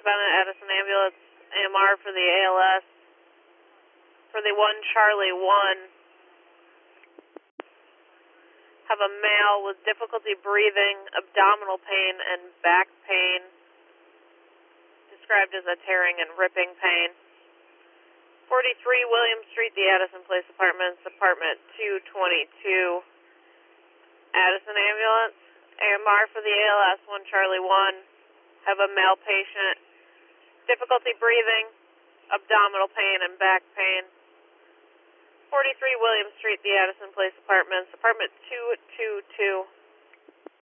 Bennett, Addison Ambulance, AMR for the ALS. For the 1 Charlie 1, have a male with difficulty breathing, abdominal pain, and back pain, described as a tearing and ripping pain. 43 William Street, the Addison Place Apartments, apartment 222. Addison Ambulance, AMR for the ALS, 1 Charlie 1, have a male patient, difficulty breathing, abdominal pain, and back pain. 43 William Street, the Addison Place Apartments, apartment 222.